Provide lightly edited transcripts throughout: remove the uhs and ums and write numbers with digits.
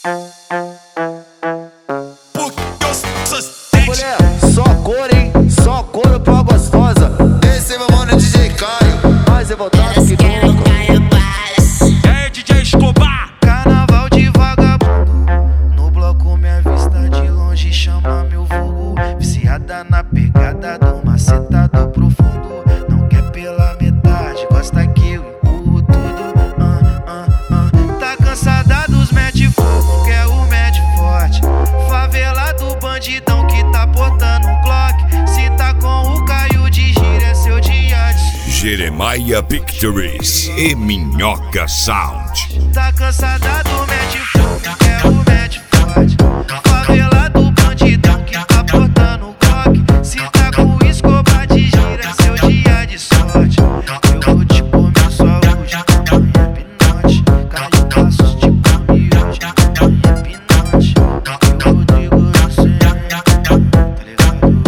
Mulher, só cor, hein? Só couro pra gostosa. Esse é meu mano DJ Caio, Mais revoltado que nunca. É DJ Escobar. Carnaval de vagabundo, no bloco minha vista de longe chama meu vulgo. Viciada na pegada do macetado profundo. Não quer pela metade, gosta que eu empurro tudo. Tá cansada dos mete fogo, quer o mete forte. Favela do bandidão que tá portando um Glock. Se tá com o Caio de gira é seu dia de Jeremiah Pictures e Minhoca Sound. Tá cansada do mete fogo, quer o mete forte. Favela do bandidão que tá portando Glock. Se tá com o Escobar de gira é seu dia de sorte. Eu vou te comer só hoje, amanhã é pinote. Caio Passos te come hoje, amanhã é pinote. Eu Rodrigo você, tá ligado?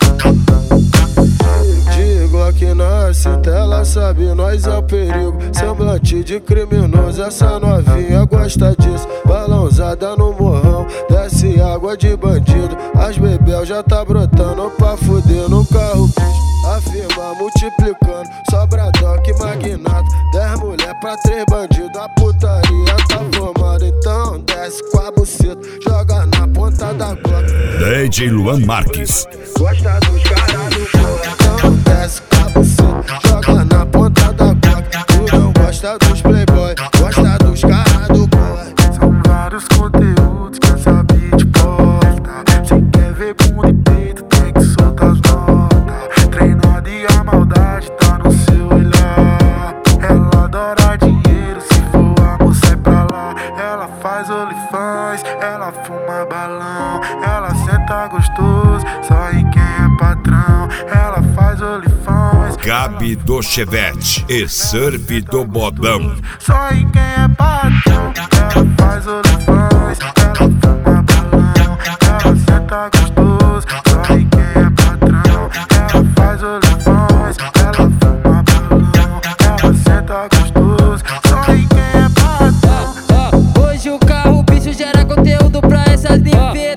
De Glock na cinta, ela sabe, nós é o perigo. Semblante de criminoso, essa novinha gosta disso. Balãozada no morrão, desce água de bandido. As bebel já tá brotando pra fuder no carro. Afirma multiplicando, sobra doc magnata. 10 mulher pra 3 bandidos, a putaria tá formada. Então desce com a buceta, joga na ponta da Glock. DJ Luan Marques. Gosta dos caras do corpo, então desce com a buceta, joga na ponta da Glock. Tu não gosta dos playboy, gosta dos caras do corpo. São vários conteúdos que essa beat posta. Cê quer ver bunda e peito, tem que soltar as notas. Treinada e a maldade tá no seu olhar. Ela adora dinheiro, se for amor sai pra lá. Ela faz OnlyFans, ela fuma balão. Ela senta gostoso, só em quem é patrão. Ela faz OnlyFans, Gabi do Chevette e Surf do Bodão. só em quem é patrão. Ela faz OnlyFans, ela fuma balão. Ela senta gostoso, só em quem é patrão. Ela faz OnlyFans, ela fuma balão. Ela senta gostoso, só em quem é patrão. Hoje o carro bicho gera conteúdo pra essas ninfetas.